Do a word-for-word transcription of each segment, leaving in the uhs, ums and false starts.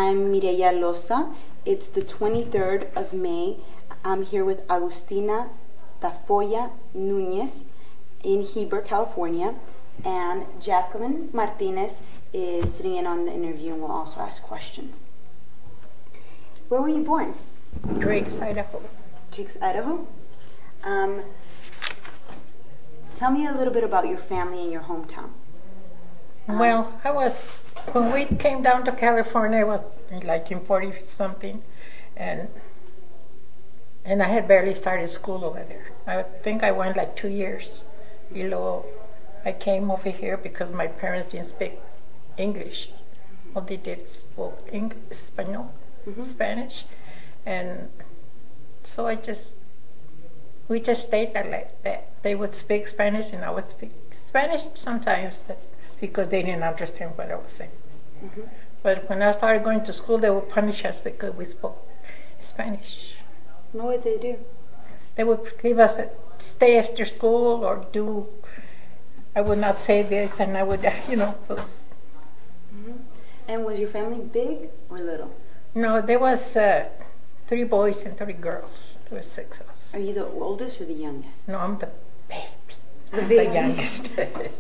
I'm Mireya Loza. It's the twenty-third of May. I'm here with Agustina Tafoya Nunez in Heber, California, and Jacqueline Martinez is sitting in on the interview and will also ask questions. Where were you born? Driggs, Idaho. Driggs, Idaho. Um, tell me a little bit about your family and your hometown. Um, Well, I was, when we came down to California, I was like in forty something, and and I had barely started school over there. I think I went like two years. Below, I came over here because my parents didn't speak English. All they did spoke English, Espanol, mm-hmm. Spanish, and so I just, we just stayed there like that. They would speak Spanish and I would speak Spanish sometimes because they didn't understand what I was saying. Mm-hmm. But when I started going to school, they would punish us because we spoke Spanish. What would they do? They would leave us at, stay after school or do, I would not say this, and I would, you know. Was, mm-hmm. And was your family big or little? No, there was uh, three boys and three girls. There was six of us. Are you the oldest or the youngest? No, I'm the baby. The I'm baby. The youngest.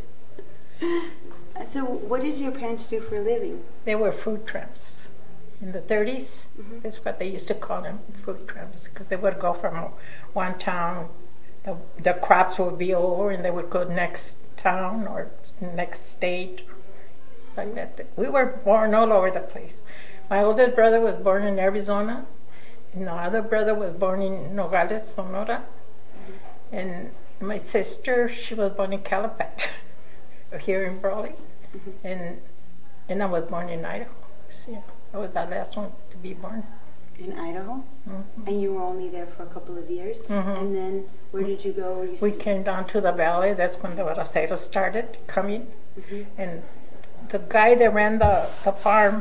So what did your parents do for a living? They were food tramps. In the thirties, mm-hmm. That's what they used to call them, food tramps, because they would go from one town, the, the crops would be over, and they would go next town or next state, like that. We were born all over the place. My oldest brother was born in Arizona, and the other brother was born in Nogales, Sonora, mm-hmm. And my sister, she was born in Calapat, here in Brawley, mm-hmm. and and I was born in Idaho. So, yeah, I was the last one to be born. In Idaho? Mm-hmm. And you were only there for a couple of years? Mm-hmm. And then where did you go? You we came down to the valley. That's when the braceros started coming. Mm-hmm. And the guy that ran the, the farm,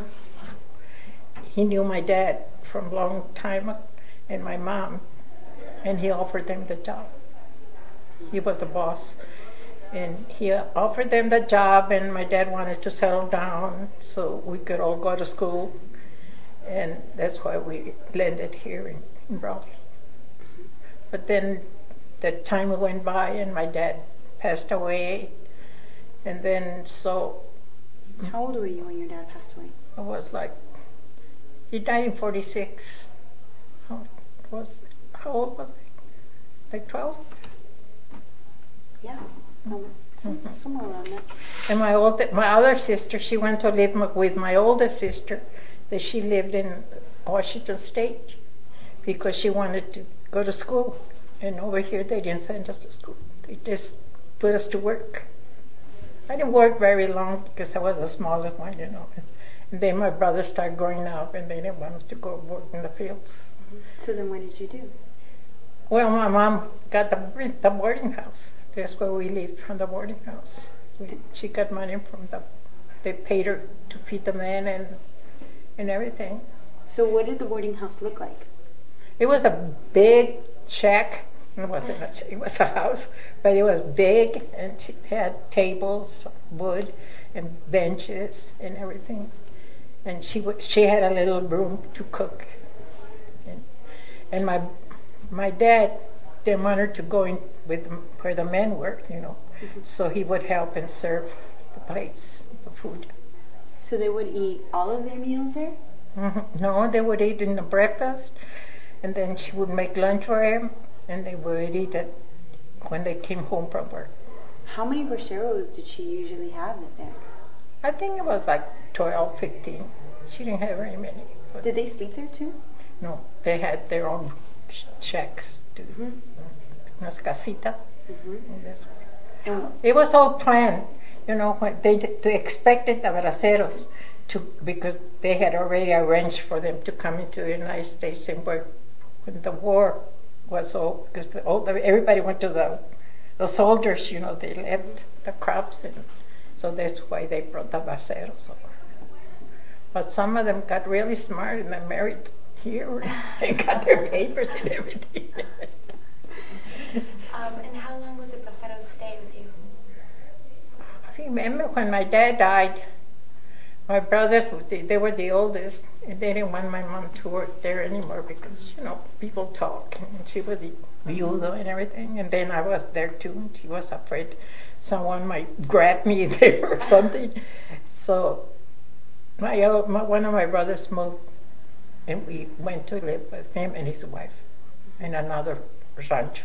he knew my dad from a long time and my mom, and he offered them the job. He was the boss. And he offered them the job, and my dad wanted to settle down so we could all go to school. And that's why we landed here in, in Brawley. Mm-hmm. But then the time went by, and my dad passed away. And then so... How old were you when your dad passed away? I was like... He died in forty-six. How, was, how old was I? Like twelve? Yeah. Um, some, mm-hmm. Somewhere around that. And my old, my other sister, she went to live with my older sister, that she lived in Washington State because she wanted to go to school. And over here, they didn't send us to school. They just put us to work. I didn't work very long because I was the smallest one, you know. And then my brothers started growing up, and they didn't want us to go work in the fields. Mm-hmm. So then what did you do? Well, my mom got the, the boarding house. That's where we lived, from the boarding house. We, she got money from the, they paid her to feed the men and and everything. So what did the boarding house look like? It was a big shack. It wasn't a shack, it was a house, but it was big, and it had tables, wood, and benches and everything. And she would, she had a little room to cook. And, and my my dad didn't want her to go in with where the men were, you know. Mm-hmm. So he would help and serve the plates, the food. So they would eat all of their meals there? Mm-hmm. No, they would eat in the breakfast, and then she would make lunch for them, and they would eat it when they came home from work. How many braceros did she usually have there? I think it was like twelve, fifteen. She didn't have very many. Did they sleep there too? No, they had their own sh- shacks. To, mm-hmm. Unas casitas. Mm-hmm. And it was all planned, you know. When they they expected the braceros to, because they had already arranged for them to come into the United States and work when the war was over, because the, all the, everybody went to the the soldiers, you know. They left the crops, and so that's why they brought the braceros over. But some of them got really smart and they married here and got their papers and everything. Um, and how long would the braceros stay with you? I remember when my dad died, My brothers, they, they were the oldest, and they didn't want my mom to work there anymore because, you know, people talk, and she was viuda and everything. And then I was there too, and she was afraid someone might grab me there or something. So my, uh, my one of my brothers moved, and we went to live with him and his wife in another rancho.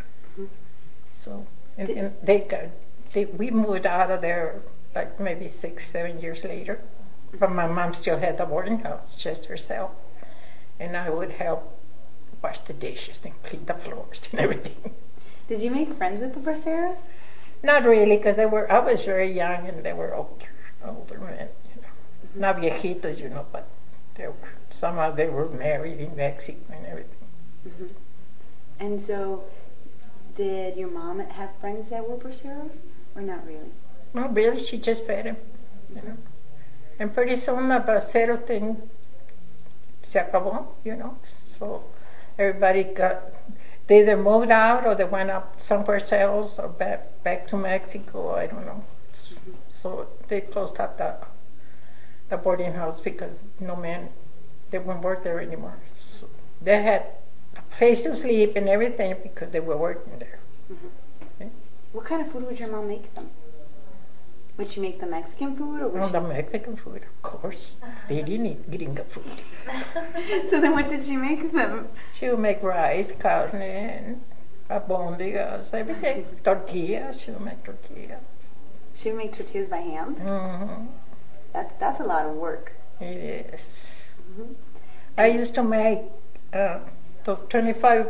So and, and they got, they, we moved out of there like maybe six, seven years later. But my mom still had the boarding house, just herself. And I would help wash the dishes and clean the floors and everything. Did you make friends with the Braceros? Not really, because they were, I was very young and they were older, older men, you know. Mm-hmm. Not viejitos, you know, but they were, somehow they were married in Mexico and everything. Mm-hmm. And so, did your mom have friends that were Braceros, or not really? No, really, she just fed him, you know. And pretty soon the bracero thing se acabó, you know. So everybody got, they either moved out or they went up somewhere else or back back to Mexico, I don't know. Mm-hmm. So they closed up the, the boarding house because no man, they wouldn't work there anymore. So they had a place to sleep and everything because they were working there. Mm-hmm. Okay. What kind of food would your mom make them? Would she make the Mexican food? Or would oh, she... the Mexican food, of course. They didn't eat gringa food. So then what did she make them? She would make rice, carne, and albondigas, everything. Tortillas, she would make tortillas. She would make tortillas by hand? Mm-hmm. That's, that's a lot of work. It is. Mm-hmm. I used to make uh, those twenty-five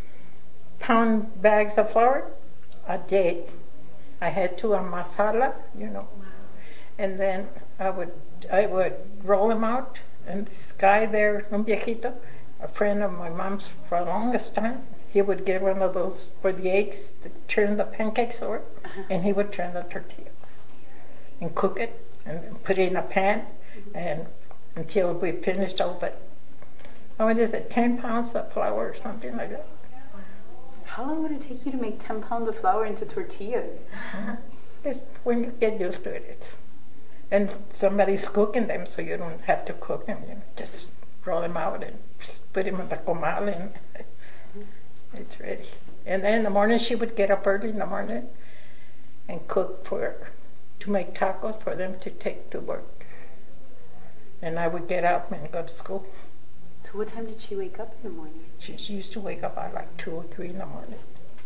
pound bags of flour a day. I had to amasarla, you know, and then I would I would roll them out. And this guy there, un viejito, a friend of my mom's for the longest time, he would get one of those for the eggs, to turn the pancakes over, uh-huh. and he would turn the tortilla and cook it and put it in a pan, and until we finished all that. What is it, ten pounds of flour or something like that? How long would it take you to make ten pounds of flour into tortillas? Uh-huh. It's when you get used to it. It's, and somebody's cooking them, so you don't have to cook them. You know, just roll them out and put them in the comal, and it's ready. And then in the morning, she would get up early in the morning and cook for to make tacos for them to take to work. And I would get up and go to school. So what time did she wake up in the morning? She, she used to wake up at like two or three in the morning.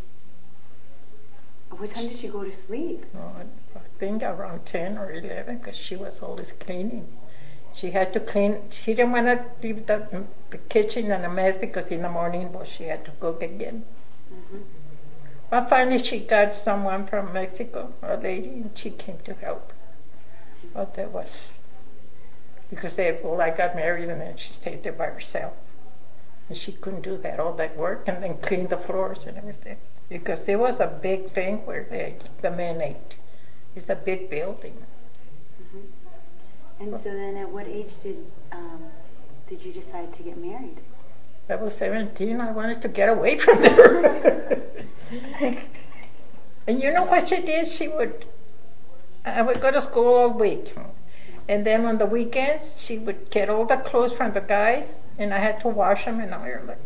What time did she go to sleep? No, I think around ten or eleven, because she was always cleaning. She had to clean. She didn't want to leave the, the kitchen in a mess because in the morning, well, she had to cook again. Mm-hmm. But finally, she got someone from Mexico, a lady, and she came to help. But that was because they, well, I got married and then she stayed there by herself. And she couldn't do that, all that work, and then clean the floors and everything. Because there was a big thing where they, the men ate. It's a big building. Mm-hmm. And so then at what age did um, did you decide to get married? I was seventeen. I wanted to get away from there. And you know what she did? She would, I would go to school all week. And then on the weekends, she would get all the clothes from the guys, and I had to wash them and iron them.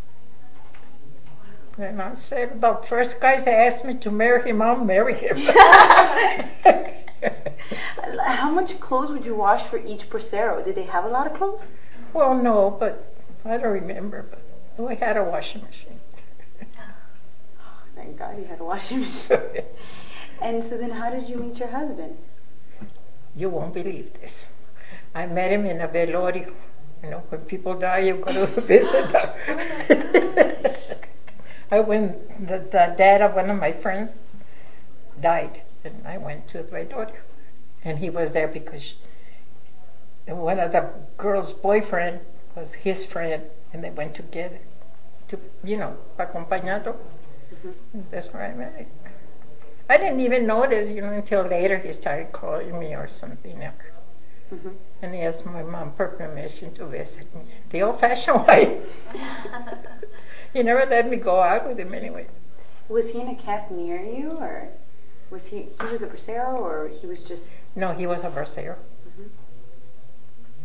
And I said, the first guy that asked me to marry him, I'll marry him. How much clothes would you wash for each bracero? Did they have a lot of clothes? Well, no, but I don't remember. But we had a washing machine. Thank God you had a washing machine. And so then how did you meet your husband? You won't believe this. I met him in a velorio. You know, when people die, you go to visit them. I went, the, the dad of one of my friends died, and I went to the velorio. And he was there because one of the girl's boyfriend was his friend, and they went together to, you know, acompañado. Mm-hmm. That's where I met him. I didn't even notice, you know, until later he started calling me or something else. Mm-hmm. And he asked my mom for permission to visit me. The old-fashioned way. He never let me go out with him anyway. Was he in a camp near you, or was he, he was a bracero, or he was just... No, he was a bracero. Mm-hmm.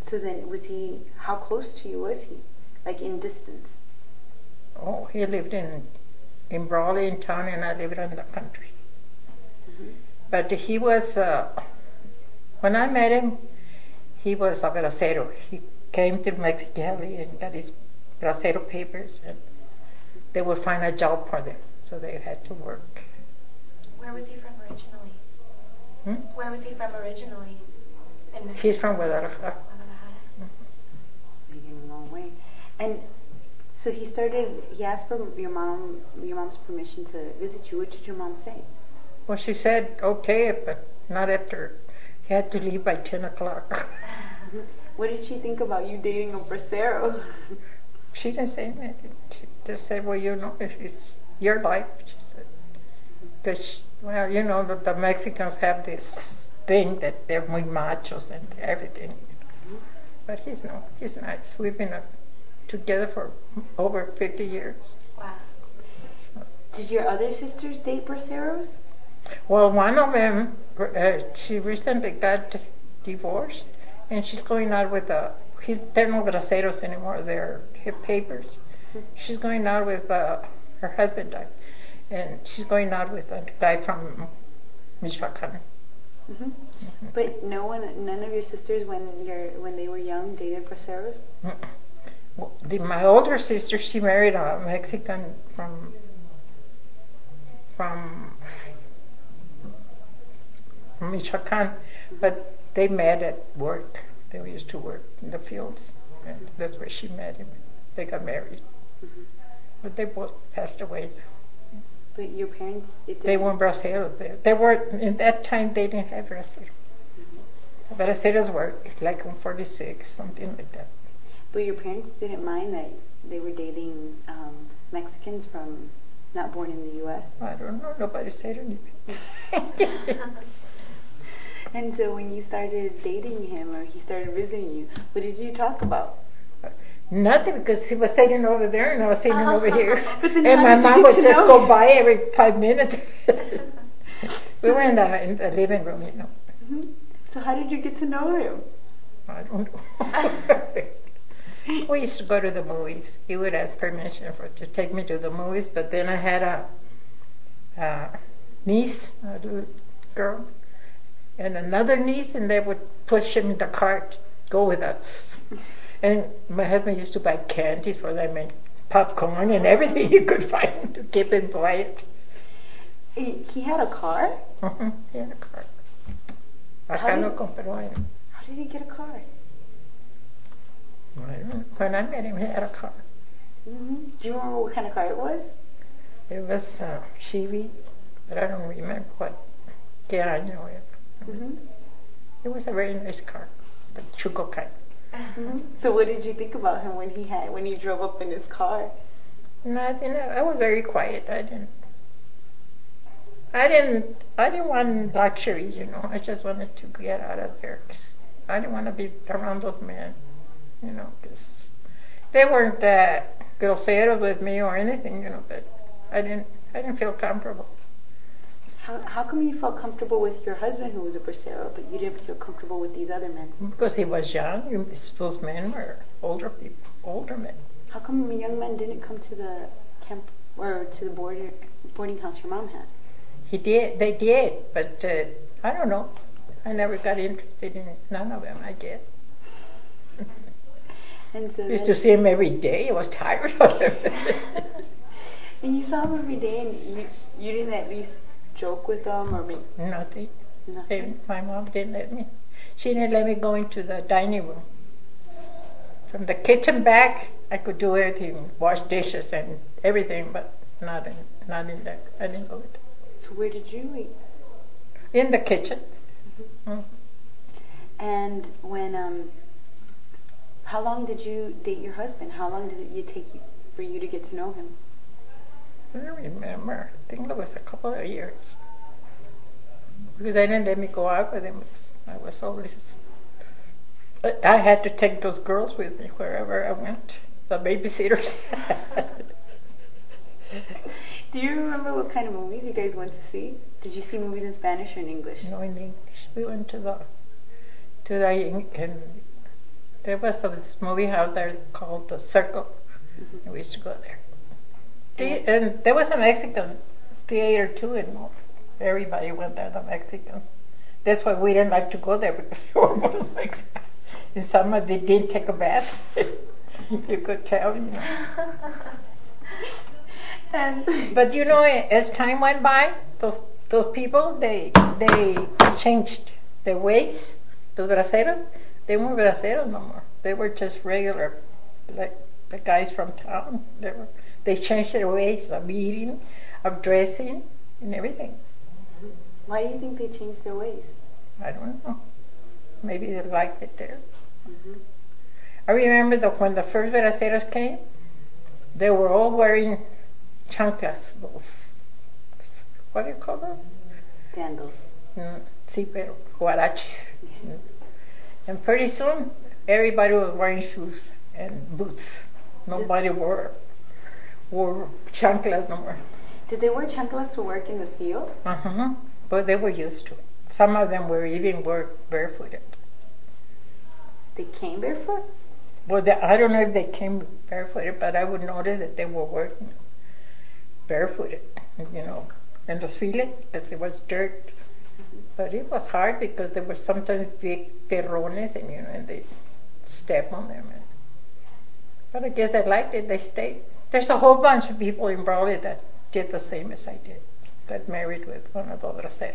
So then, was he? How close to you was he? Like in distance? Oh, he lived in in Brawley in town, and I lived in the country. Mm-hmm. But he was. Uh, when I met him, he was a bracero. He came to Mexicali and got his bracero papers, and they would find a job for them, so they had to work. Where was he from originally? Hmm? Where was he from originally? In Mexico? He's from Guadalajara. Guadalajara. Making a long way. And so he started. He asked for your mom, your mom's permission to visit you. What did your mom say? Well, she said okay, but not after. He had to leave by ten o'clock. What did she think about you dating a bracero? She didn't say anything. She just said, well, you know, if it's your life, she said. Because, well, you know, the, the Mexicans have this thing that they're muy machos and everything. Mm-hmm. But he's no, he's nice. We've been uh, together for over fifty years. Wow. So. Did your other sisters date braceros? Well, one of them, uh, she recently got divorced, and she's going out with a. He's, they're not braceros anymore. They're hip papers. Mm-hmm. She's going out with uh, her husband died, and she's going out with a guy from Michoacan. Mm-hmm. Mm-hmm. But no one, none of your sisters, when you're when they were young, dated braceros. Well, the, my older sister, she married a Mexican from from. from Michoacan, mm-hmm. but they met at work. They used to work in the fields, and that's where she met him. They got married, mm-hmm. but they both passed away. But your parents, it they weren't braceros there. They were in that time. They didn't have braceros. Mm-hmm. Braceros were like on forty-six, something like that. But your parents didn't mind that they were dating um, Mexicans from not born in the U S. I don't know. Nobody said anything. And so when you started dating him or he started visiting you, what did you talk about? Nothing, because he was sitting over there and I was sitting over here. And how my did you mom get would to just know go him? by every five minutes. We were in the, in the living room, you know. Mm-hmm. So how did you get to know him? I don't know. We used to go to the movies. He would ask permission for to take me to the movies, but then I had a, a niece, a little girl, and another niece, and they would push him in the car to go with us. And my husband used to buy candy for them and popcorn and everything he could find to keep him quiet. He, he had a car? Uh-huh, he had a car. How Acá did- lo compró él. How did he get a car? I don't know. When I met him, he had a car. Mm-hmm. Do you remember what kind of car it was? It was uh, Chevy, but I don't remember what qué año era. Mm-hmm. It was a very nice car, the Chuco kind. Mm-hmm. So what did you think about him when he had when he drove up in his car? Nothing. I was very quiet. I didn't. I didn't. I didn't want luxuries, you know. I just wanted to get out of there. 'Cause I didn't want to be around those men, you know, because they weren't uh, groseros with me or anything, you know. But I didn't. I didn't feel comfortable. How how come you felt comfortable with your husband who was a bracero, but you didn't feel comfortable with these other men? Because he was young. You- Those men were older people, older men. How come young men didn't come to the camp or to the boarding boarding house your mom had? He did. They did, but uh, I don't know. I never got interested in none of them. I guess. And so I used then- to see him every day. I was tired of him. and you saw him every day, and you you didn't at least joke with them or make Nothing. nothing. They- my mom didn't let me. She didn't let me go into the dining room. From the kitchen back, I could do everything, wash dishes and everything, but not in not in there. I didn't go there. So where did you eat? In the kitchen. Mm. And when um, how long did you date your husband? How long did it take you, for you to get to know him? I don't remember. I think it was a couple of years. Because they didn't let me go out with him. I was always. I- I had to take those girls with me wherever I went. The babysitters. Do you remember what kind of movies you guys went to see? Did you see movies in Spanish or in English? No, in English. We went to the to the in, in there was this movie house there called the Circle. And we used to go there. The, and there was a Mexican theater too, and everybody went there, the Mexicans. That's why we didn't like to go there, because they were most Mexican. And some of them didn't take a bath. You could tell, you know. And But you know, as time went by, those those people, they they changed their ways. Los braceros, they weren't braceros no more. They were just regular, like the guys from town. They were. They changed their ways of eating, of dressing, and everything. why do you think they changed their ways? I don't know. Maybe they liked it there. Mm-hmm. I remember that when the first braceros came, they were all wearing chanclas, those, what do you call them? Sandals. Mm, sí, pero huaraches. Mm. And pretty soon, everybody was wearing shoes and boots. Nobody wore, wore chanclas no more. Did they wear chanclas to work in the field? Uh-huh. But they were used to it. Some of them were even were barefooted. They came barefoot? Well, they, I don't know if they came barefooted, but I would notice that they were working barefooted, you know, in the fields, because there was dirt. But it was hard because there were sometimes big terrones, and you know, and they step on them. And, but I guess they liked it. They stayed. There's a whole bunch of people in Brawley that did the same as I did. Got married with one of the braceros.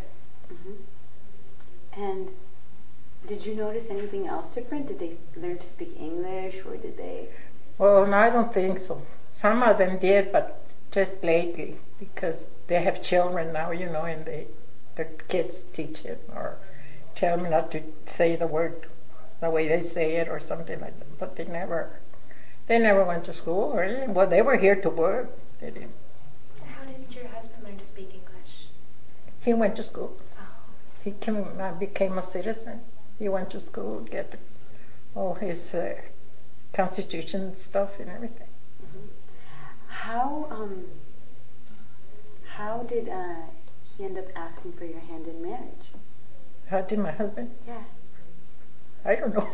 Mm-hmm. And did you notice anything else different? Did they learn to speak English, or did they? Well, no, I don't think so. Some of them did, but just lately, because they have children now, you know, and they, their kids teach it or tell them not to say the word the way they say it or something like that. But they never, they never went to school or anything. Well, they were here to work. They didn't. How did your husband learn to speak English? He went to school. Oh. He came, uh, became a citizen. He went to school, get all his uh, constitution stuff and everything. How um how did uh, he end up asking for your hand in marriage? How did my husband? Yeah. I don't know.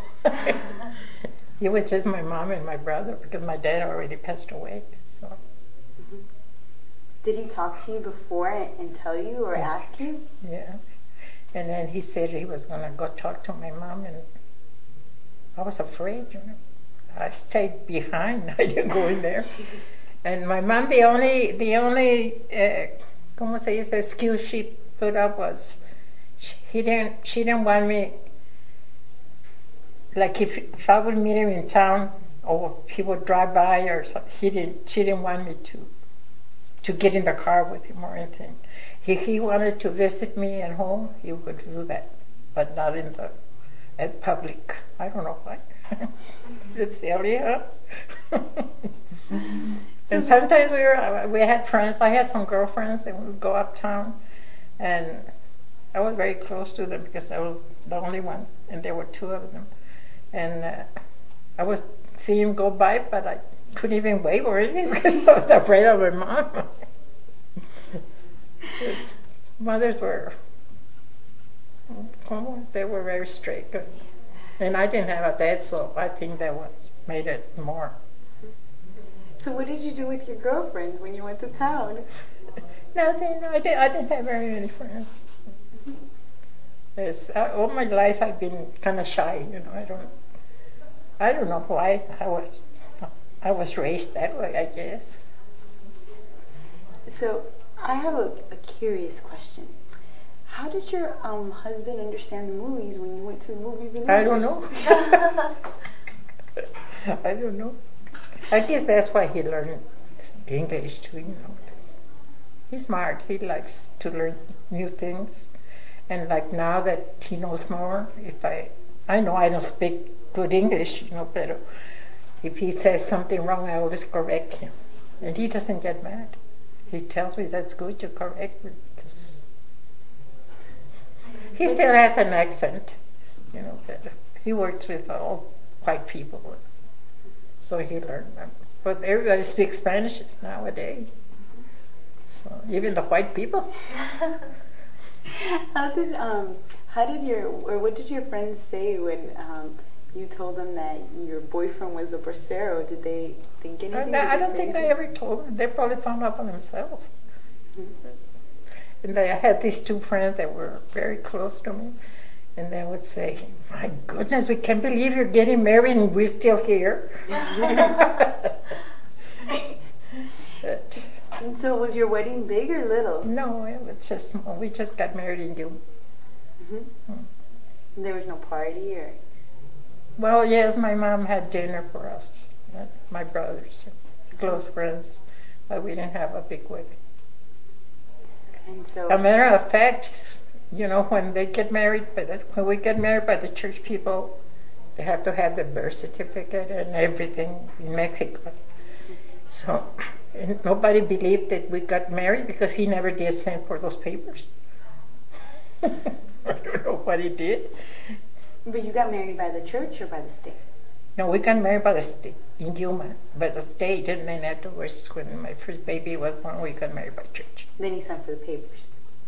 It was just my mom and my brother, because my dad already passed away. So. Mm-hmm. Did he talk to you before and, and tell you or Yeah. ask you? Yeah. And then he said he was going to go talk to my mom, and I was afraid, you know. I stayed behind. I didn't go in there. And my mom, the only, the only, uh, ¿cómo se dice, excuse she put up was, she, he didn't, she didn't want me, like if, if I would meet him in town, or he would drive by or something, he didn't, she didn't want me to, to get in the car with him or anything. If he wanted to visit me at home, he would do that, but not in the, at public. I don't know why. It's silly, huh? And sometimes we were, we had friends. I had some girlfriends, and we would go uptown, and I was very close to them because I was the only one, and there were two of them. And uh, I was seeing him go by, but I couldn't even wave or anything because I was afraid of my mom. His mothers were, they were very strict, and I didn't have a dad, so I think that was made it more. So what did you do with your girlfriends when you went to town? Nothing. I didn't. I didn't have very many friends. It's, uh, all my life I've been kind of shy. You know, I don't. I don't know why I was. I was raised that way, I guess. So I have a, a curious question. How did your um, husband understand the movies when you went to the movies in English? I don't know. I don't know. I guess that's why he learned English too, you know. He's smart. He likes to learn new things. And like now that he knows more, if I, I know I don't speak good English, you know, but if he says something wrong, I always correct him. And he doesn't get mad. He tells me that's good, you correct me. Because he still has an accent, you know, but he works with all white people. So he learned them. But everybody speaks Spanish nowadays. So even the white people. How did um how did your or what did your friends say when um you told them that your boyfriend was a bracero, did they think anything? I, Did I they don't say think I anything? ever told them. They probably found out by themselves. Mhm. And they, I had these two friends that were very close to me, and they would say, "My goodness, we can't believe you're getting married and we're still here." But, And so was your wedding big or little? no, it was just small. We just got married in June. Mm-hmm. There was no party or? Well, yes, my mom had dinner for us, my brothers, and close friends, but we didn't have a big wedding. And so. A matter of fact, you know, when they get married, by the, when we get married by the church people, they have to have the birth certificate and everything in Mexico. So and nobody believed that we got married because he never did send for those papers. I don't know what he did. But you got married by the church or by the state? No, we got married by the state in Yuma, by the state, and then afterwards, when my first baby was born, we got married by church. Then he signed for the papers.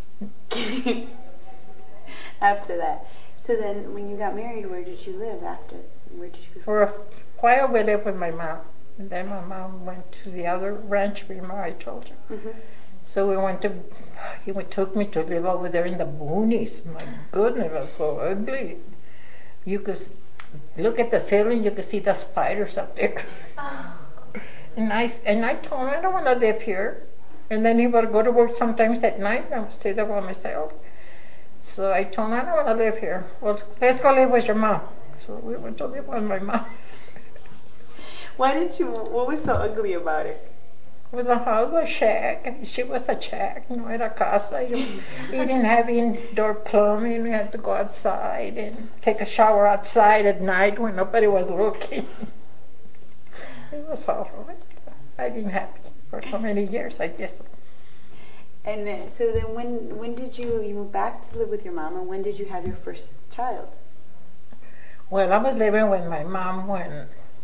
After that. So then, when you got married, where did you live after? Where did you? For a while, we lived with my mom. And then my mom went to the other ranch, remember I told you. Mm-hmm. So we went to, he took me to live over there in the boonies. My goodness, it was so ugly. You could look at the ceiling, you could see the spiders up there. and I and I told him, I don't want to live here. And then he would go to work sometimes at night, and I would stay there by myself. So I told him, I don't want to live here. Well, let's go live with your mom. So we went to live with my mom. Why didn't you? What was so ugly about it? It was a house, a shack. She was a shack, you know, at a casa. You, you didn't have indoor plumbing. You had to go outside and take a shower outside at night when nobody was looking. It was awful. I've been happy for so many years, I guess. And uh, so then, when when did you you moved back to live with your mom, and when did you have your first child? Well, I was living with my mom when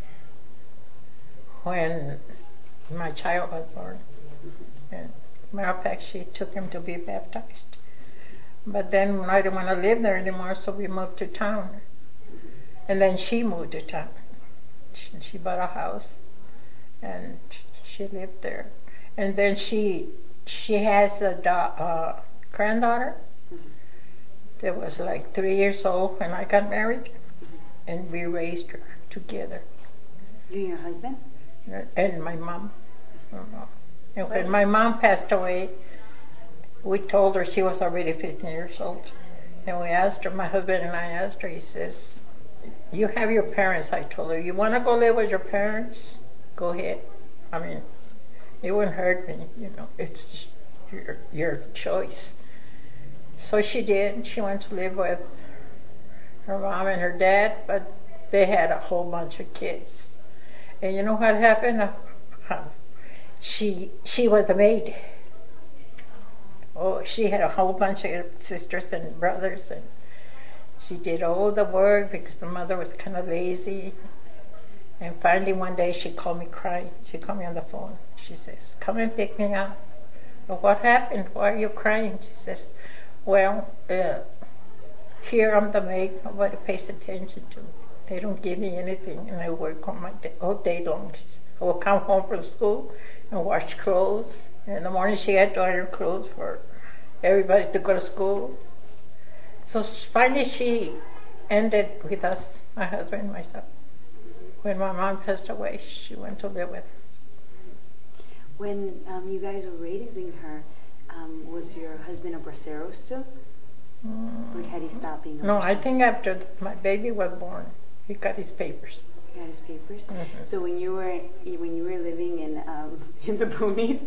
when my child was born. And matter of fact, she took him to be baptized. But then I didn't want to live there anymore, so we moved to town. And then she moved to town. She, she bought a house, and she lived there. And then she she has a da- uh, granddaughter that was like three years old when I got married, and we raised her together. You and your husband? And my mom. And when my mom passed away, we told her she was already fifteen years old. And we asked her, my husband and I asked her, he says, you have your parents, I told her. You want to go live with your parents? Go ahead. I mean, it wouldn't hurt me, you know. It's your, your choice. So she did. She went to live with her mom and her dad, but they had a whole bunch of kids. And you know what happened? Uh, she she was the maid. Oh, she had a whole bunch of sisters and brothers, and she did all the work because the mother was kind of lazy. And finally one day she called me crying. She called me on the phone. She says, come and pick me up. Well, what happened? Why are you crying? She says, well, uh, here I'm the maid. Nobody pays attention to me. They don't give me anything, and I work on my day, all day long. I will come home from school and wash clothes. And in the morning she had to iron clothes for everybody to go to school. So finally she ended with us, my husband and myself. When my mom passed away, she went to live with us. When um, you guys were raising her, um, was your husband a bracero still? Mm. Or had he stopped being a No, bracero? I think after my baby was born, he got his papers. He got his papers. Mm-hmm. So when you were when you were living in um, in the boonies,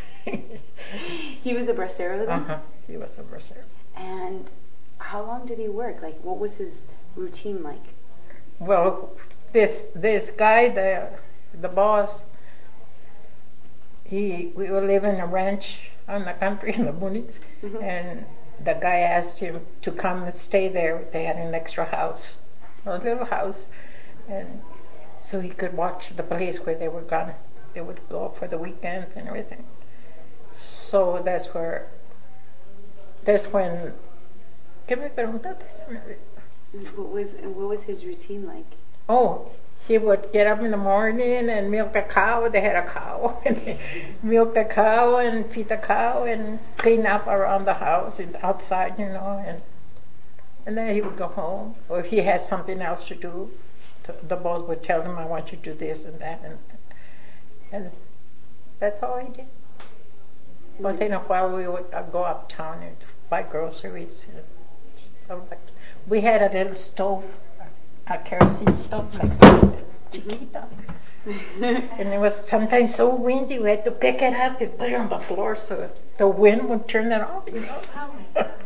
he was a bracero then. Uh-huh. He was a bracero. And how long did he work? Like, what was his routine like? Well, this this guy, the the boss, he we were living in a ranch on the country in the boonies, mm-hmm. and the guy asked him to come and stay there. They had an extra house, a little house, and so he could watch the place where they were gone. They would go for the weekends and everything. So that's where, that's when, ¿qué me preguntaste? What was what was his routine like? Oh, he would get up in the morning and milk the cow. They had a cow. And milk the cow and feed the cow and clean up around the house and outside, you know. And and then he would go home. Or if he had something else to do, the boss would tell him, I want you to do this and that. And, and that's all he did. Once in a while, we would uh, go uptown and buy groceries and stuff like that. We had a little stove, a kerosene stove like that, chiquita. And it was sometimes so windy, we had to pick it up and put it on the floor so the wind would turn it off, you know. Oh my God.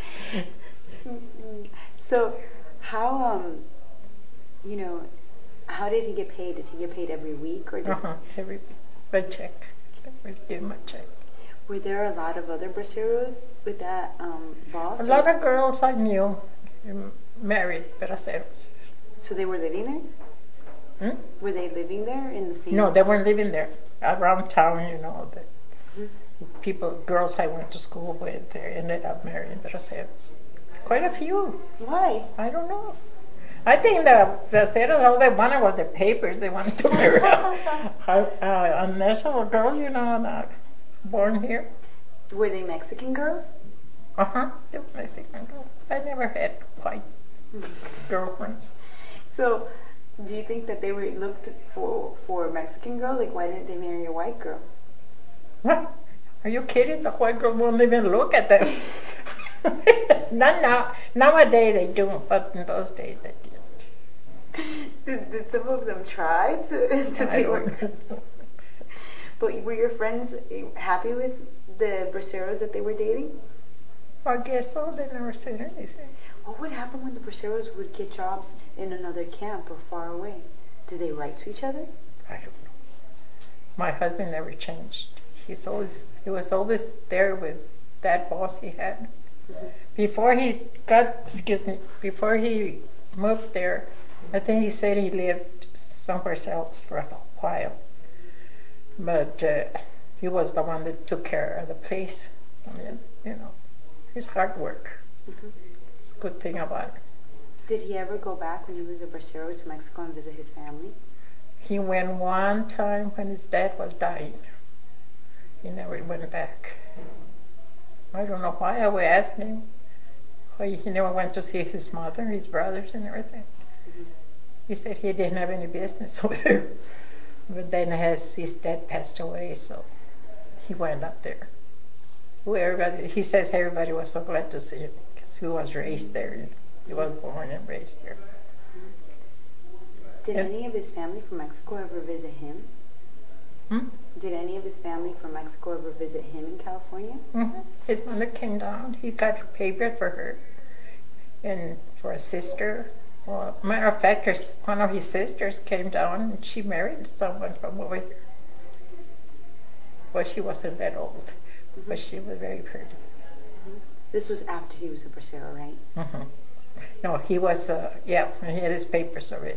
So, how um, you know, how did he get paid? Did he get paid every week or did Uh-huh, every by check. We give him a check. were there a lot of other braceros with that um, boss? A or- lot of girls I knew um, married braceros. So they were living there? Hmm? Were they living there in the same? No, they weren't living there. Around town, you know, the Mhm. people, girls I went to school with, they ended up marrying braceros. Quite a few. Why? I don't know. I think the braceros, all they wanted was the papers. They wanted to marry a, a, a national girl, you know, not born here. Were they Mexican girls? Uh-huh. They were Mexican girls. I never had white girlfriends. So, do you think that they were looked for for a Mexican girl? Like, why didn't they marry a white girl? What? Are you kidding? The white girl won't even look at them. Not now. Nowadays they do, but in those days they didn't. Did, did some of them try to to I take don't work? know. But were your friends happy with the braceros that they were dating? I guess so. They never said anything. What would happen when the braceros would get jobs in another camp or far away? Did they write to each other? I don't know. My husband never changed. He's always he was always there with that boss he had. Mhm. Before he got, excuse me, before he moved there, I think he said he lived somewhere else for a while. But uh, he was the one that took care of the place. I mean, you know, his hard work. Mhm. It's a good thing about it. Did he ever go back when he was a bracero to Mexico and visit his family? He went one time when his dad was dying. He never went back. I don't know why. I would ask him why he never went to see his mother, his brothers, and everything. Mhm. He said he didn't have any business over there. But then his, his dad passed away, so he went up there. Who everybody, he says everybody was so glad to see him because he was raised there. You know. He was born and raised there. Did Yeah. any of his family from Mexico ever visit him? Hmm? Did any of his family from Mexico ever visit him in California? Mm-hmm. His mother came down. He got a paper for her and for a sister. Well, matter of fact, her, one of his sisters came down and she married someone from over here. Well, she wasn't that old, Mhm. but she was very pretty. This was after he was a bracero, right? Mm-hmm. No, he was, uh, yeah, he had his papers already.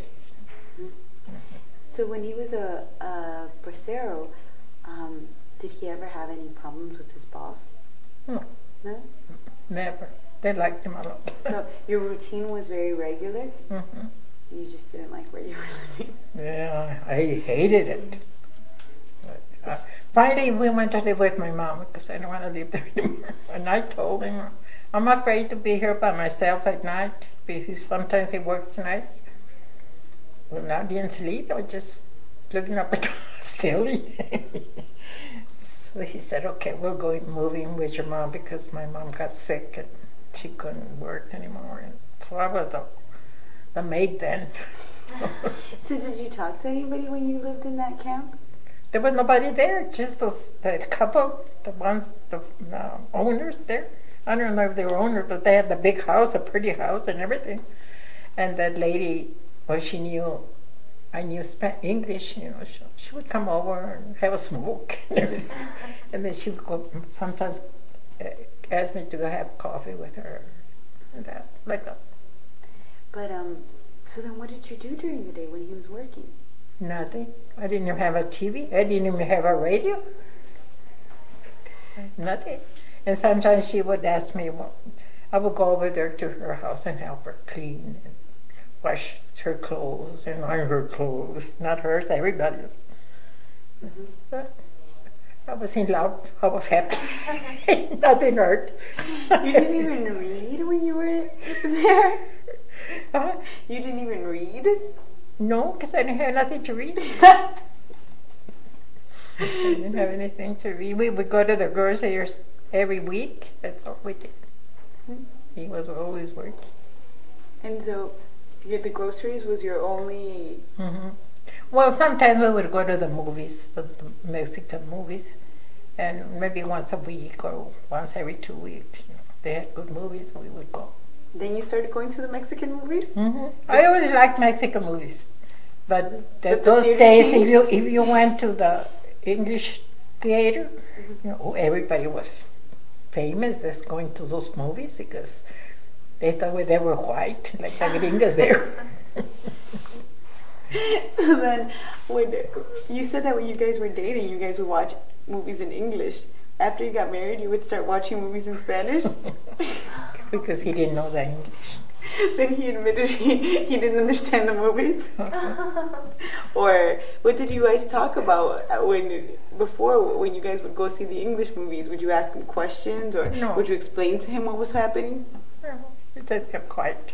So when he was a, a bracero, um, did he ever have any problems with his boss? No, No? never. They liked him a lot. So your routine was very regular? Mm-hmm. You just didn't like where you were living? Yeah, I hated it. But, uh, finally, we went to live with my mom because I don't want to live there anymore. And I told him, I'm afraid to be here by myself at night because sometimes he works nights. When I didn't sleep, I was just looking up at the ceiling. So he said, okay, we'll go moving with your mom because my mom got sick and she couldn't work anymore. And so I was the, the maid then. So did you talk to anybody when you lived in that camp? There was nobody there, just those the couple, the ones, the uh, owners there. I don't know if they were owners, but they had the big house, a pretty house and everything. And that lady, well, she knew, I knew Spa- English, you know, she, she would come over and have a smoke and everything. And then she would go, sometimes uh, ask me to go have coffee with her and that, like that. But, um, so then what did you do during the day when he was working? Nothing. I didn't even have a T V. I didn't even have a radio. Nothing. And sometimes she would ask me, well, I would go over there to her house and help her clean and wash her clothes and iron her clothes. Not hers, everybody's. Mm-hmm. But I was in love. I was happy. Nothing hurt. You didn't even read when you were there? Uh, You didn't even read? no, because I didn't have nothing to read. I didn't have anything to read. We would go to the grocery every week. That's all we did. He was always working. And so, you- the groceries was your only... hmm Well, sometimes we would go to the movies, the, the Mexican movies, and maybe once a week or once every two weeks. You know, they had good movies, we would go. Then you started going to the Mexican movies? hmm I always liked Mexican movies, but But th- the those theater days, if you changed? if you went to the English theater, you know, everybody was famous that's going to those movies because they thought they were white, like the gringas there. So then, when you said that when you guys were dating, you guys would watch movies in English. After you got married, you would start watching movies in Spanish? Because he didn't know the English. Then he admitted he, he didn't understand the movies? Or what did you guys talk about when before when you guys would go see the English movies? Would you ask him questions or No. would you explain to him what was happening? It just kept quiet.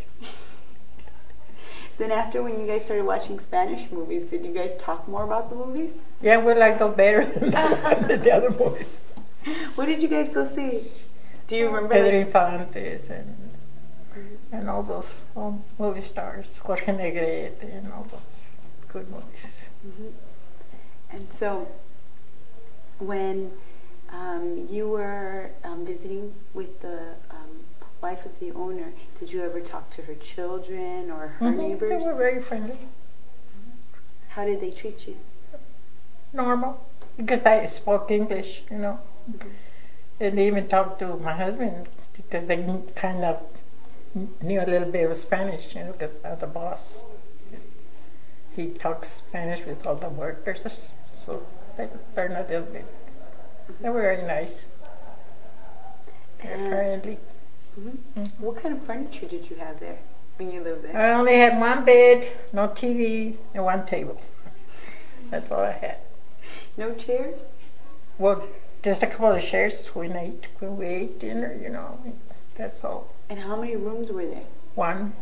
Then after when you guys started watching Spanish movies, did you guys talk more about the movies? Yeah, we liked them better than the, than the other movies. What did you guys go see? Do you remember? Pedro like- Infantes and and all those um, movie stars, Jorge Negrete and all those good movies. And so, when um, you were um, visiting with the um, wife of the owner, did you ever talk to her children or her Mhm, They neighbors? were very friendly, How did they treat you? normal, because I spoke English, you know. And they even talked to my husband because they kind of knew a little bit of Spanish, you know, because of the boss. He talks Spanish with all the workers, so they learned a little bit. They were very nice, very And- friendly. Mhm. What kind of furniture did you have there when you lived there? I only had one bed, no T V, and one table. That's all I had. No chairs? Well, just a couple of chairs when I ate, when we ate dinner, you know. That's all. And how many rooms were there? One.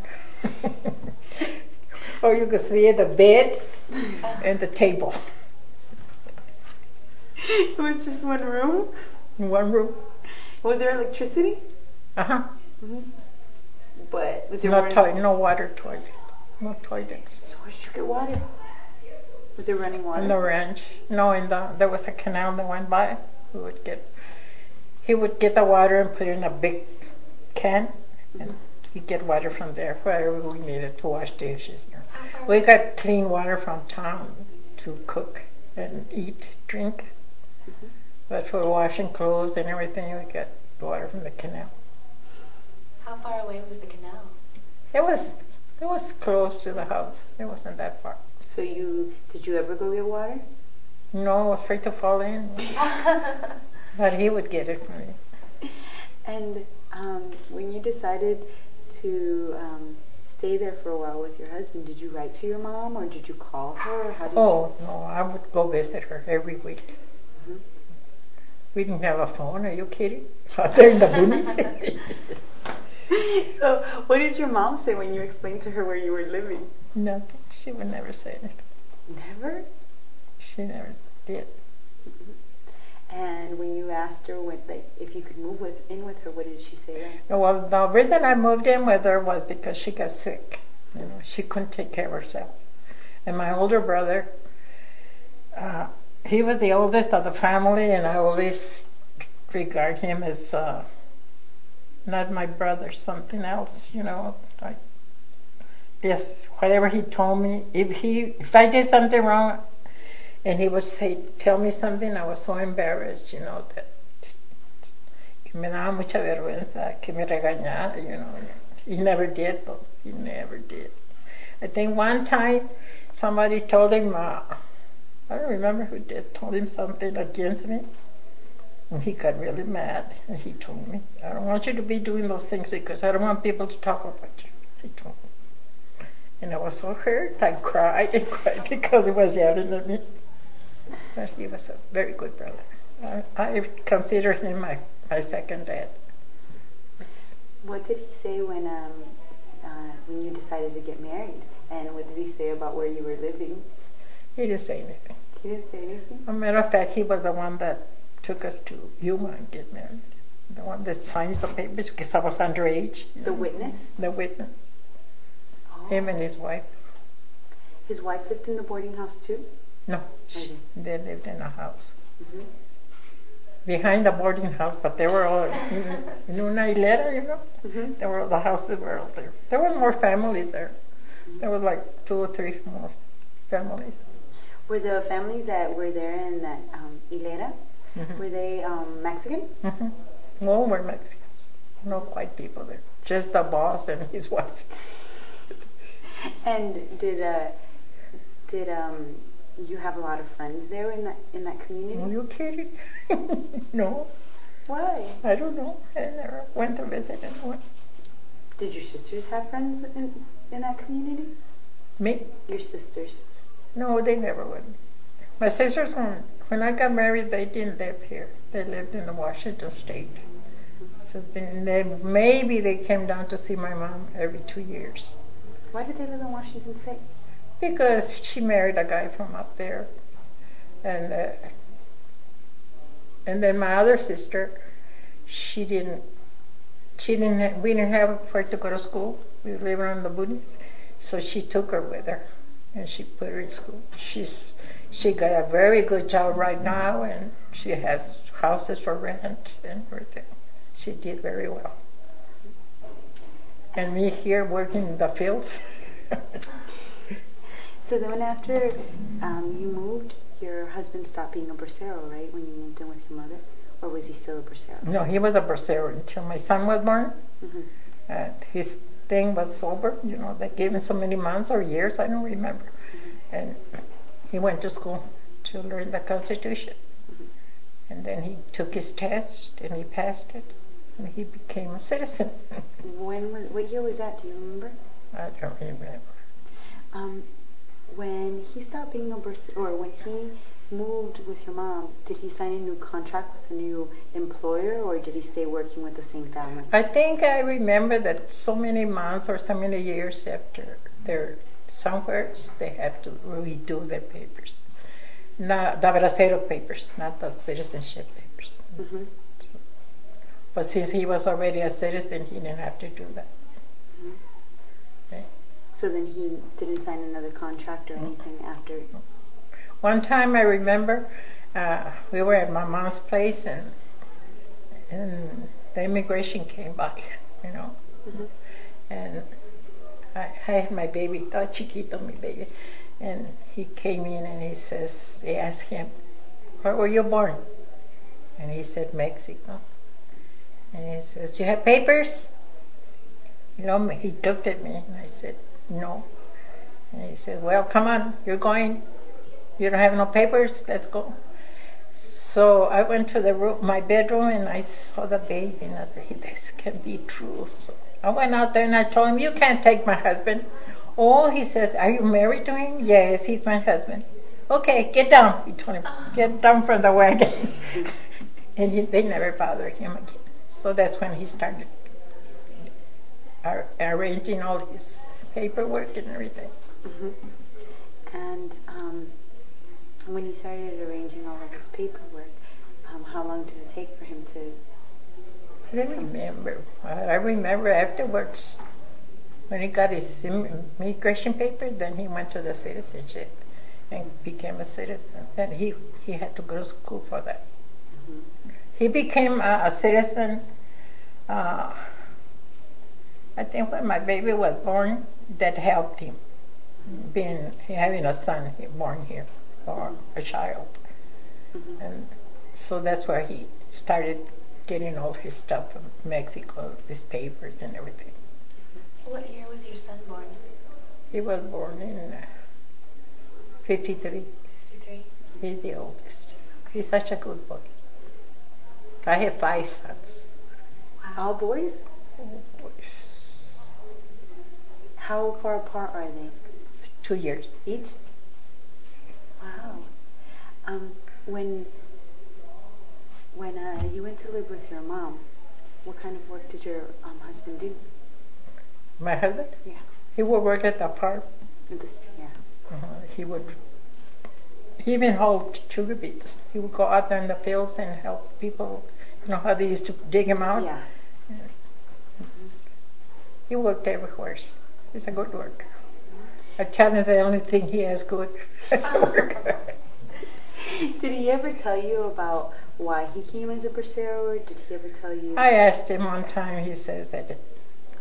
Or you could see the bed and the table It was just one room? in one room. Was there electricity? Uh huh. But was there No running- toilet, no water toilet, no toilets. Where did you get water? Was there running water? In the ranch, no, in the there was a canal that went by. We would get, he would get the water and put it in a big can, and he'd get water from there wherever we needed to wash dishes. You know. How far We was- got clean water from town to cook and eat, drink. But for washing clothes and everything, we got water from the canal. How far away was the canal? It was it was close to the house. It wasn't that far. So you did you ever go get water? No, I was afraid to fall in. But he would get it for me. And um, when you decided to um, stay there for a while with your husband, did you write to your mom or did you call her? Or how did Oh, no, I would go visit her every week. Mhm. We didn't have a phone, are you kidding? Out there in the boonies? you? So what did your mom say when you explained to her where you were living? Nothing. She would never say anything. Never. She never did. And when you asked her when, like, if you could move with in with her, what did she say then? Well, the reason I moved in with her was because she got sick. You know, she couldn't take care of herself. And my older brother, uh, he was the oldest of the family, and I always regard him as uh, not my brother, something else. You know, I, yes, whatever he told me, if he, if I did something wrong, and he would say, tell me something, I was so embarrassed, you know, that que me daba mucha vergüenza, que me regañara, you know. He never did, though. He never did. I think one time somebody told him, uh, I don't remember who did, told him something against me. And he got really mad. And he told me, I don't want you to be doing those things because I don't want people to talk about you. He told me. And I was so hurt. I cried and cried because he was yelling at me. But he was a very good brother. I, I consider him my, my second dad. What did he say when um uh, when you decided to get married? And what did he say about where you were living? He didn't say anything. He didn't say anything? As a matter of fact, he was the one that took us to Yuma and get married. The one that signs the papers because I was underage. The know? Witness? The witness. Oh. Him and his wife. His wife lived in the boarding house too? No, Okay. They lived in a house. Mm-hmm. Behind the boarding house, but they were all in una hilera, you know. Mm-hmm. There were the houses were all there. There were more families there. Mm-hmm. There was like two or three more families. Were the families that were there in that um, hilera, mm-hmm. were they um, Mexican? Mm-hmm. All were Mexicans. No white people there. Just the boss and his wife. And did uh, did um. you have a lot of friends there in that in that community? Are you kidding? No. Why? I don't know. I never went to visit anyone. Did your sisters have friends in in that community? Me? Your sisters? No, they never went. My sisters, when, when I got married, they didn't live here. They lived in the Washington State. Mm-hmm. So then they, maybe they came down to see my mom every two years. Why did they live in Washington State? Because she married a guy from up there, and uh, and then my other sister, she didn't, she didn't, ha- we didn't have where to go to school. We lived on the boonies, so she took her with her, and she put her in school. She's she got a very good job right now, and she has houses for rent and everything. She did very well. And me here working in the fields. So then after um, you moved, your husband stopped being a bracero, right, when you moved in with your mother? Or was he still a bracero? No, he was a bracero until my son was born. Mm-hmm. Uh, his thing was sober, you know, they gave him so many months or years, I don't remember. Mm-hmm. And he went to school to learn the Constitution. Mm-hmm. And then he took his test and he passed it. And he became a citizen. When was, what year was that? Do you remember? I don't remember. Um, when he stopped being a bracero, or when he moved with your mom, did he sign a new contract with a new employer, or did he stay working with the same family? I think I remember that so many months or so many years after they're somewhere, they have to redo their papers. Not the bracero papers, not the citizenship papers. Mm-hmm. So, but since he was already a citizen, he didn't have to do that. Mm-hmm. Okay. So then he didn't sign another contract or anything mm-hmm. after? One time I remember uh, we were at my mom's place and and the immigration came by, you know. Mm-hmm. And I, I had my baby, oh, chiquito, mi baby. And he came in and he says, they asked him, where were you born? And he said, Mexico. And he says, do you have papers? You know, he looked at me and I said, no. And he said, well, come on, you're going. You don't have no papers? Let's go. So I went to the room, my bedroom, and I saw the baby, and I said, this can be true. So I went out there and I told him, you can't take my husband. Oh, he says, are you married to him? Yes, he's my husband. Okay, get down. He told him, get down from the wagon. And he, they never bothered him again. So that's when he started ar- arranging all his paperwork and everything. Mm-hmm. And um, when he started arranging all of his paperwork, um, how long did it take for him to? I don't remember. I remember afterwards, when he got his immigration paper, then he went to the citizenship and became a citizen. Then he, he had to go to school for that. Mm-hmm. He became a, a citizen, uh, I think when my baby was born, that helped him. Being having a son born here, or a child. Mm-hmm. And so that's where he started getting all his stuff from Mexico, his papers and everything. What year was your son born? He was born in uh, fifty-three. fifty-three? He's the oldest. He's such a good boy. I have five sons. Wow. All boys? All boys. How far apart are they? Two years each. Wow. Um, when when uh, you went to live with your mom, what kind of work did your um, husband do? My husband? Yeah. He would work at the park. At the, yeah. Uh, he would. He even hauled sugar beets. He would go out there in the fields and help people. You know how they used to dig them out? Yeah. He worked everywhere. He's a good worker. I tell him the only thing he has good is a worker. Did he ever tell you about why he came as a bracero, or did he ever tell you? I asked him one time, he says that it,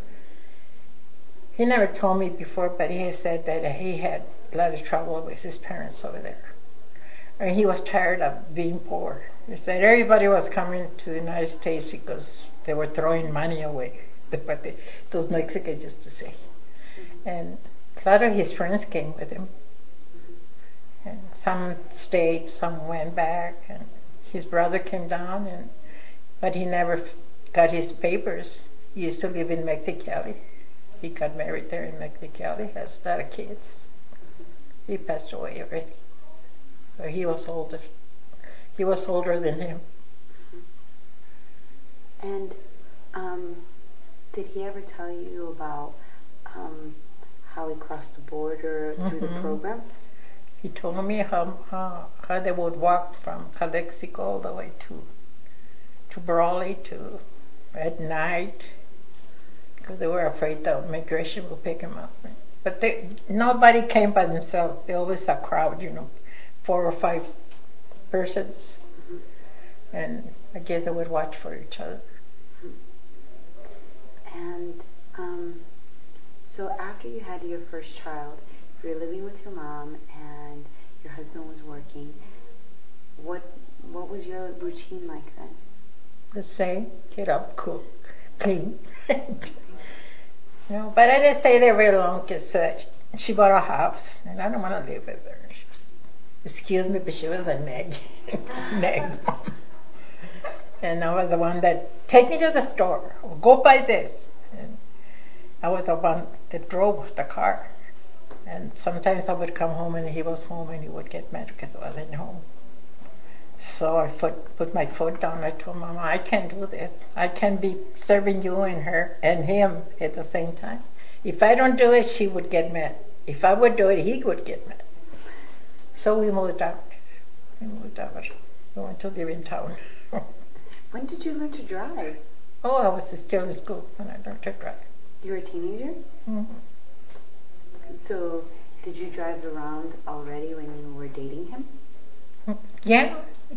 he never told me before, but he said that he had a lot of trouble with his parents over there. And he was tired of being poor. He said everybody was coming to the United States because they were throwing money away. That's what they, those Mexicans used to say. Mm-hmm. And a lot of his friends came with him. Mm-hmm. And some stayed, some went back. And his brother came down, and but he never got his papers. He used to live in Mexicali. He got married there in Mexicali, has a lot of kids. He passed away already. But he was older. He was older than him. And um, did he ever tell you about um, how he crossed the border through mm-hmm. the program? He told me how, how how they would walk from Calexico all the way to to Brawley to at night because they were afraid the immigration would pick him up. But they, nobody came by themselves. They always a crowd, you know, four or five persons, mm-hmm. and I guess they would watch for each other. And um, so after you had your first child, you were living with your mom and your husband was working. What what was your routine like then? The same. Get up, cook, clean. You know, but I didn't stay there very long because uh, she bought a house and I don't want to live with her. She was, excuse me, but she was a neg. neg. And I was the one that, take me to the store, or go buy this. And I was the one that drove the car. And sometimes I would come home and he was home and he would get mad because I wasn't home. So I put, put my foot down. I told Mama, I can't do this. I can't be serving you and her and him at the same time. If I don't do it, she would get mad. If I would do it, he would get mad. So we moved out. We moved out. We went to live in town. When did you learn to drive? Oh, I was still in school when I learned to drive. You were a teenager? Mm-hmm. So, did you drive around already when you were dating him? Yeah.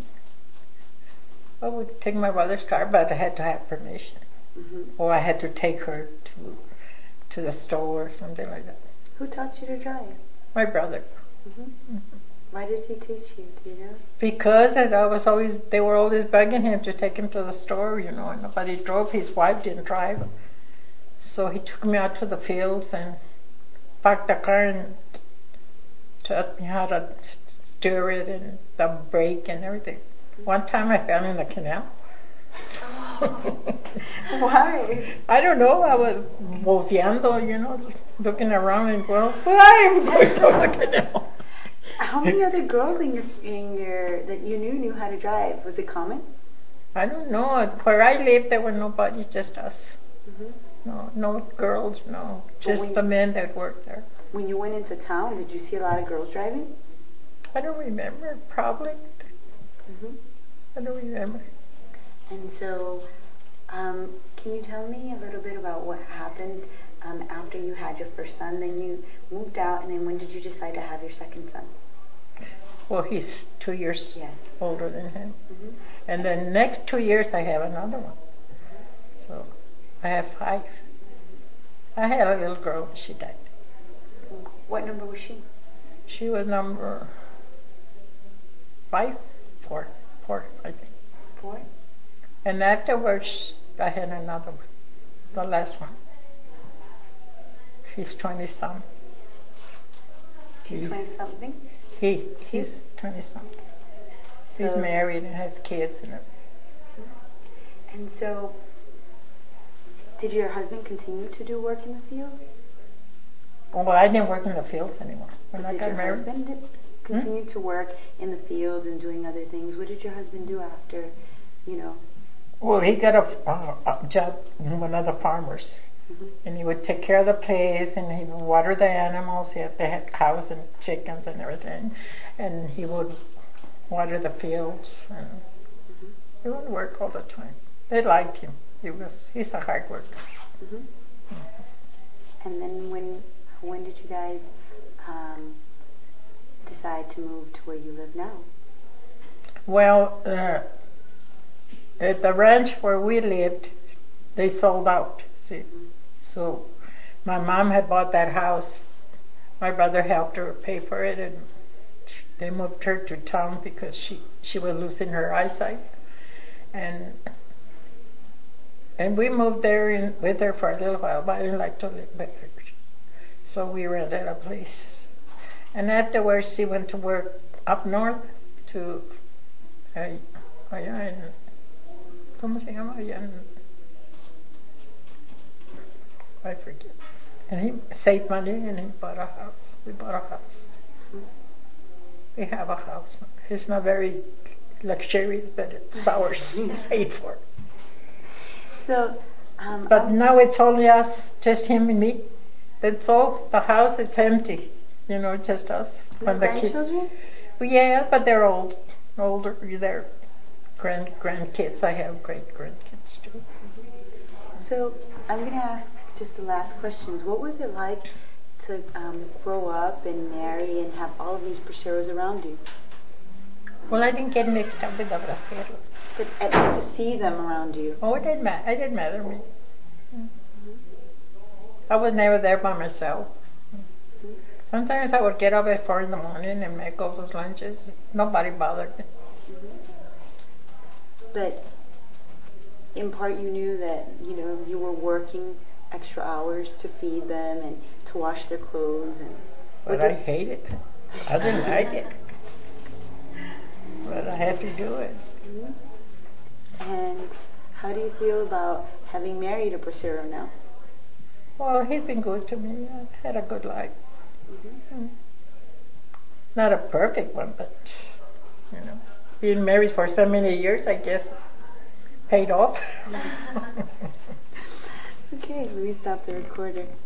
I would take my brother's car, but I had to have permission. Mm-hmm. Or I had to take her to to the store or something like that. Who taught you to drive? My brother. Mm-hmm. Mm-hmm. Why did he teach you? Do you know? Because I was always, they were always begging him to take him to the store, you know, and nobody drove. His wife didn't drive. So he took me out to the fields and parked the car and taught me how to steer it and the brake and everything. One time I fell in the canal. Oh. Why? I don't know. I was bofiando, you know, looking around and going, why am I going down the canal? How many other girls in your in your that you knew knew how to drive? Was it common? I don't know. Where I lived, there were nobody, just us. Mm-hmm. No, no girls, no, just the men that worked there. When you went into town, did you see a lot of girls driving? I don't remember. Probably. Mm-hmm. I don't remember. And so, um, can you tell me a little bit about what happened um, after you had your first son? Then you moved out, and then when did you decide to have your second son? Well, he's two years yeah. older than him. Mm-hmm. And then next two years I have another one. So I have five. I had a little girl when she died. What number was she? She was number five, four, four, I think. Four? And afterwards I had another one, the last one. She's twenty-some. She's twenty-something? He, he's twenty-something. So, he's married and has kids and everything. And so, did your husband continue to do work in the field? Well, I didn't work in the fields anymore when But I did got your married. husband did- continue to work in the fields and doing other things? What did your husband do after, you know? Well, he got a, uh, a job in one of the farmers, Mhm. and he would take care of the place, and he would water the animals. He had, they had cows and chickens and everything, and he would water the fields, and Mhm. he would work all the time. They liked him. He was he's a hard worker. Mhm. And then when when did you guys um, decide to move to where you live now? Well, uh, at the ranch where we lived, they sold out. See, so my mom had bought that house. My brother helped her pay for it, and sh- they moved her to town because she she was losing her eyesight, and and we moved there in, with her for a little while. But I didn't like to live there, so we rented a place. And afterwards, she went to work up north to uh, allá en, ¿cómo se llama? Allá en, I forget. And he saved money and he bought a house. We bought a house. We have a house. It's not very luxurious, but it's ours. It's paid for. So, um, But I'm- now it's only us, just him and me. That's all. The house is empty. You know, just us. no When the kid- grandchildren? Yeah, but they're old. Older. They're grand grandkids. I have great grandkids too. So I'm going to ask just the last questions. What was it like to um, grow up and marry and have all of these braceros around you? Well, I didn't get mixed up with the braceros. But at least to see them around you. Oh, it didn't matter. It didn't matter to me. I was never there by myself. Sometimes I would get up at four in the morning and make all those lunches. Nobody bothered me. But in part you knew that, you know, you were working extra hours to feed them and to wash their clothes. And But I hated it. I didn't like it. But I had to do it. And how do you feel about having married a bracero now? Well, he's been good to me. I had a good life. Mm. Not a perfect one, but, you know, being married for so many years, I guess, paid off. Okay, let me stop the recorder.